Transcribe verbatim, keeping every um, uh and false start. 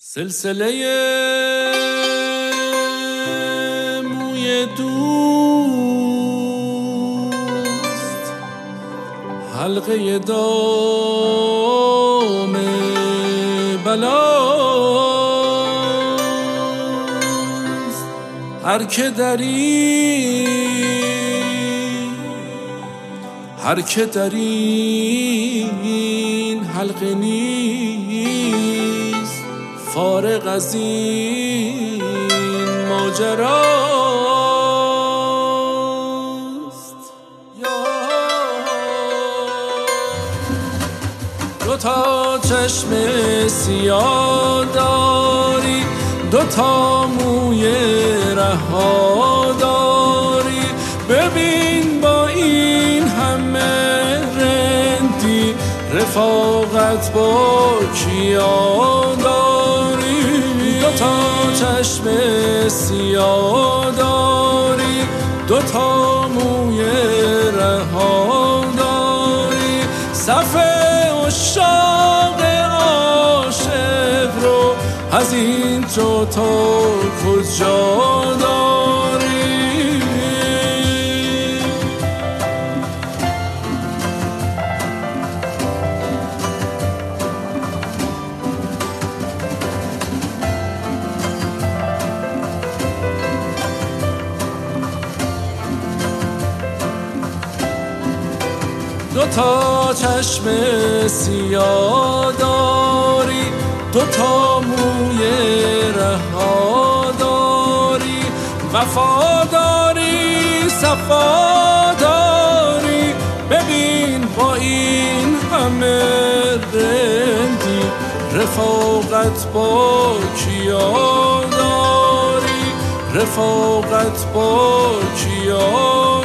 سلسله موی دوست، حلقه دام بلاست. هر که در این هر که در این حلقه نیست، فارغ از این ماجراست. دو تا چشم سیاه داری، دو تا موی رها داری، ببین با این همه رندی رفاقت با کیا داری. دو تا چشم سیاه داری، دو تا موی رها داری، صف عشاق عاشق رو از این تو تا کجا داری؟ دو تا چشم سیاه داری، دو تا موی رها داری، وفاداری صفاداری، ببین با این همه رندی رفاقت با کیا داری؟ رفاقت با کیا